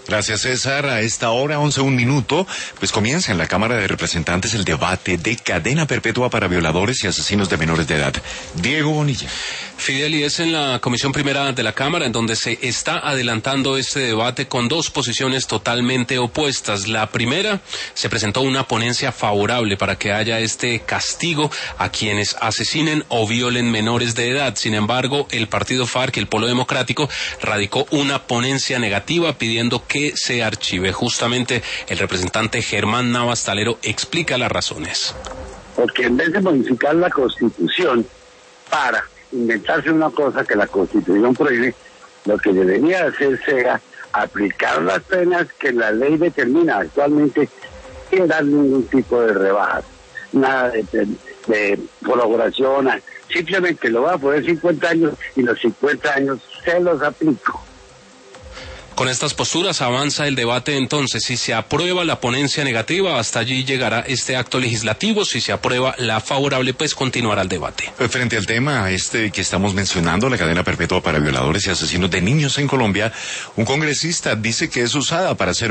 Gracias, César. A esta hora, 11:01, pues comienza en la Cámara de Representantes el debate de cadena perpetua para violadores y asesinos de menores de edad. Diego Bonilla. Fidel, y es en la Comisión Primera de la Cámara en donde se está adelantando este debate con dos posiciones totalmente opuestas. La primera, se presentó una ponencia favorable para que haya este castigo a quienes asesinen o violen menores de edad. Sin embargo, el partido FARC, el Polo Democrático, radicó una ponencia negativa pidiendo que se archive. Justamente el representante Germán Navas Talero explica las razones. Porque en vez de modificar la Constitución para inventarse una cosa que la Constitución prohíbe, lo que debería hacerse era aplicar las penas que la ley determina actualmente sin dar ningún tipo de rebajas, nada de colaboración, simplemente lo va a poner 50 años y los 50 años se los aplico. Con estas posturas avanza el debate entonces. Si se aprueba la ponencia negativa, hasta allí llegará este acto legislativo. Si se aprueba la favorable, pues continuará el debate. Frente al tema que estamos mencionando, la cadena perpetua para violadores y asesinos de niños en Colombia, un congresista dice que es usada para hacer